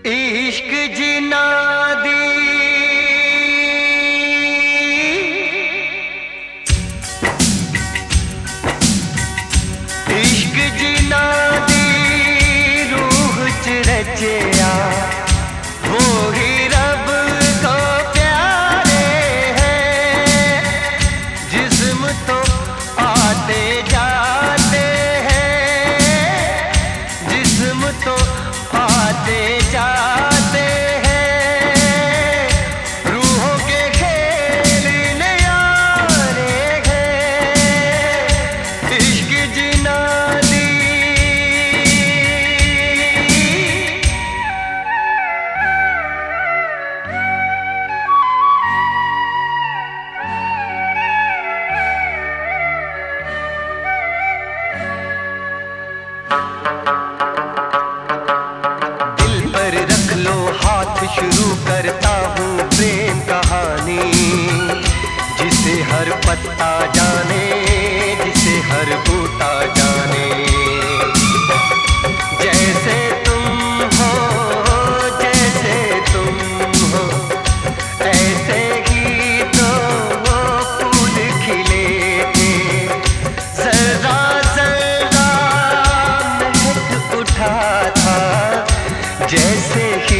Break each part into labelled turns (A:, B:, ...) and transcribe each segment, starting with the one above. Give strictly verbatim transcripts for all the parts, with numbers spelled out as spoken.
A: इश्क जिना दी इश्क जिना दी रूह च रचया वो ही रब को प्यारे हैं। जिस्म तो आते जाते हैं, जिस्म तो आते जाते हैं, रूहों के खेल न्यारे हैं। इश्क जिना दी शुरू करता हूँ प्रेम कहानी, जिसे हर पत्ता जाने, जिसे हर बूटा जाने। जैसे तुम हो, जैसे तुम हो, ऐसे ही तो वो फूल खिले थे। जरा जरा महक उठा था, जैसे ही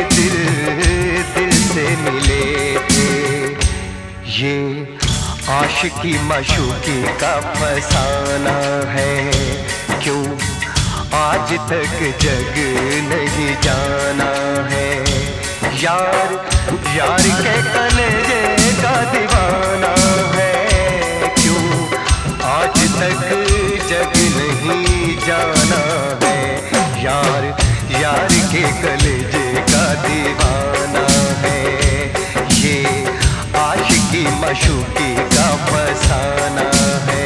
A: मिले थे। ये आशिकी माशूकी का फसाना है, क्यों आज तक जग नहीं जाना है। यार यार के कलेजे का दीवाना है, क्यों आज तक जग नहीं जाना है। यार यार के कलेजे का दीवाना है, ये आशिकी माशूकी का फसाना है।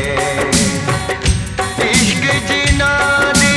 A: इश्क जिना दी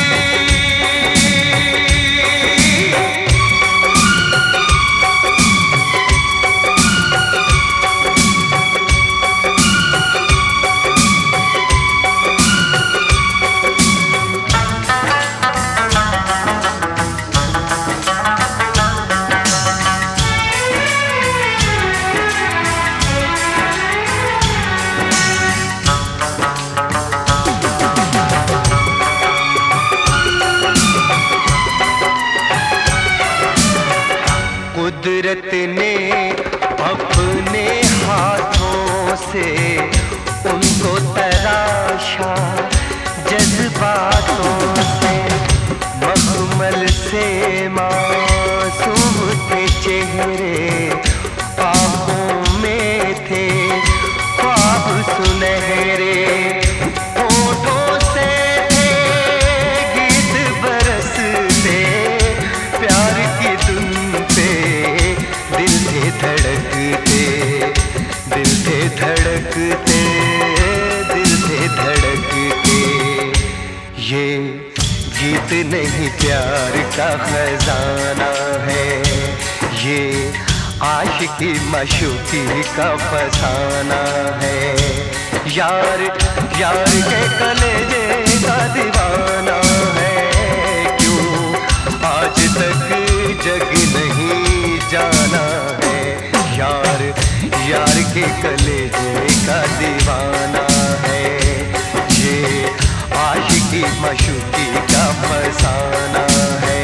A: कुदरत ने अपने हाथों से उनको तराशा, जज्बातों से मखमल से मासूम थे चेहरे। आँखों में थे ख्वाब सुनहरे, होठों से थे गीत बरसते। प्यार की धुन पे दिल थे धड़कते, दिल थे धड़कते, दिल थे धड़कते। ये गीत नहीं प्यार का खजाना है, ये आशिकी माशूकी का फसाना है। यार यार के कलेजे का दीवाना है, क्यों आज तक जग नहीं जाना है। यार यार के कलेजे का दीवाना है, ये आशिकी माशूकी का फसाना है।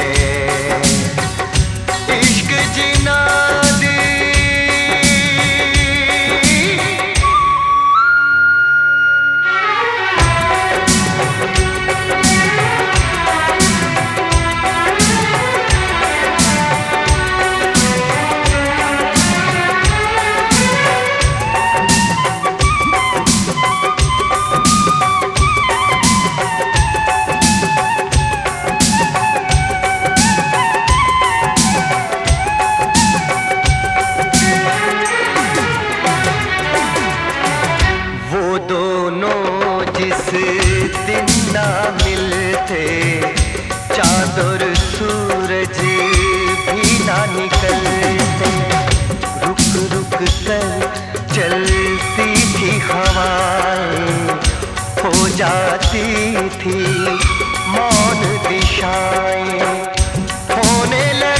A: इश्क जिना दी दिन ना मिलते, चाँद और सूरज भी ना निकलते। रुक रुक कर चलती थी हवाएं, हो जाती थी मौन दिशाएं, होने लगी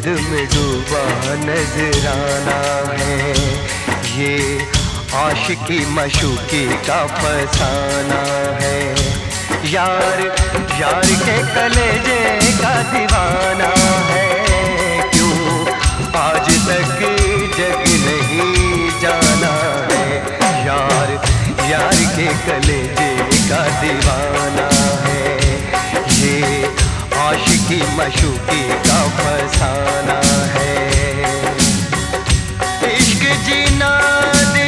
A: दर्द में डूबा नजराना है। ये आशिकी मशूकी का फसाना है। यार यार के कलेजे का दीवाना है। क्यों आज तक जग नहीं जाना है। यार यार के कलेजे का दीवाना है। ये आशिकी मशूकी का फसाना है। इश्क जीना दे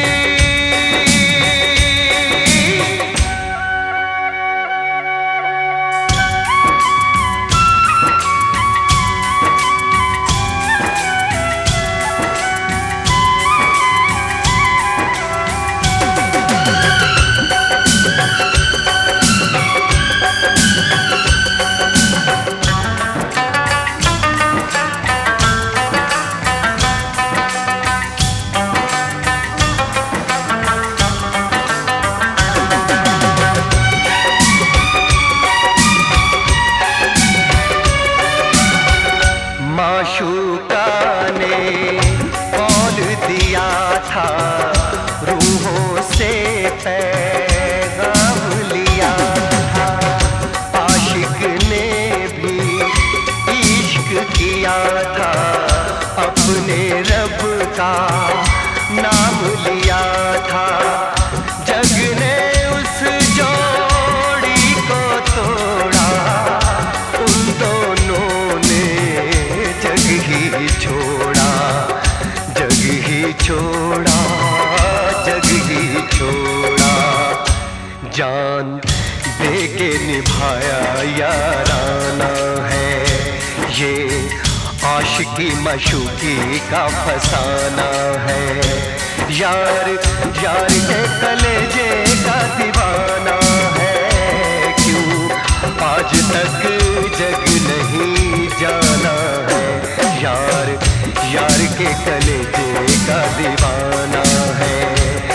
A: माशूका ने कौल दिया था, रूहों से पैगाम लिया था। आशिक ने भी इश्क किया था, अपने रब का नाम लिया था। जग ने उस जोड़ी को तोड़ा, उन दोनों ने जग ही छोड़ा, जग ही छोड़ा, जग ही छोड़ा। जान दे के निभाया याराना है। ये आशिकी मशूकी का फसाना है। यार यार के कलेजे का दीवाना है। क्यों आज तक जग नहीं जाना है। यार यार के कलेजे का दीवाना है।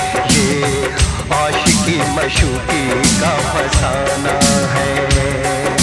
A: ये आशिकी मशूकी का फसाना है।